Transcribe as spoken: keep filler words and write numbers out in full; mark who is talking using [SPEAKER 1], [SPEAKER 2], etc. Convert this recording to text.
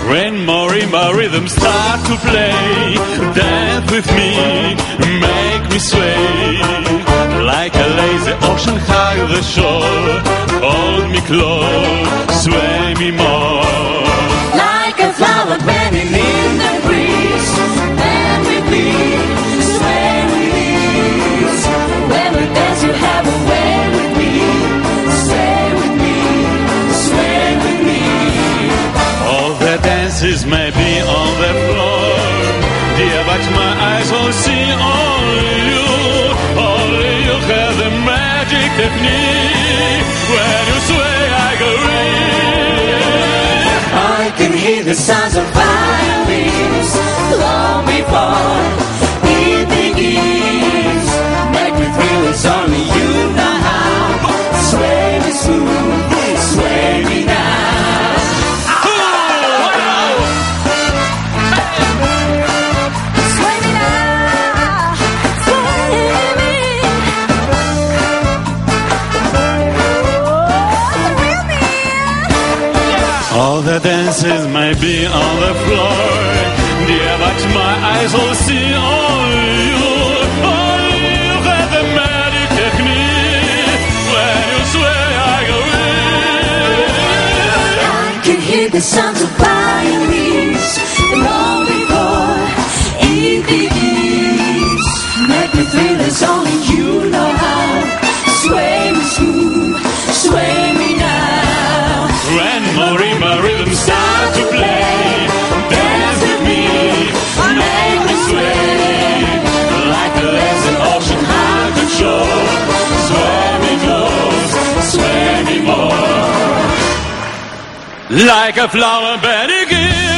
[SPEAKER 1] When marimba rhythms start to play, dance with me, make me sway. Like a lazy ocean high the shore, hold me close, sway me more.
[SPEAKER 2] Like a flower bending in the breeze, bend with me, sway with ease. When we dance you have a way with me, sway with me, sway with me.
[SPEAKER 1] All the dances may be on the floor, dear, but my eyes will see only you. Only you have the magic technique. When you sway, I go real.
[SPEAKER 2] I can hear the sounds of violins long before it begins. Make me feel it's only you know how. Sway me smooth, sway me now. Sway me now, sway me.
[SPEAKER 1] All the dances may be on the floor, dear, but my eyes will see only you. Only you have the magic technique. When you sway, I go real.
[SPEAKER 2] I can hear the sounds of violins long before it begins. Make me feel as only you know how. Sway me smooth, sway me now.
[SPEAKER 1] When marimba rhythms start to play, dance with me, make me sway. Like a lazy ocean high the shore, sway me close, sway me more. Like a flower bending in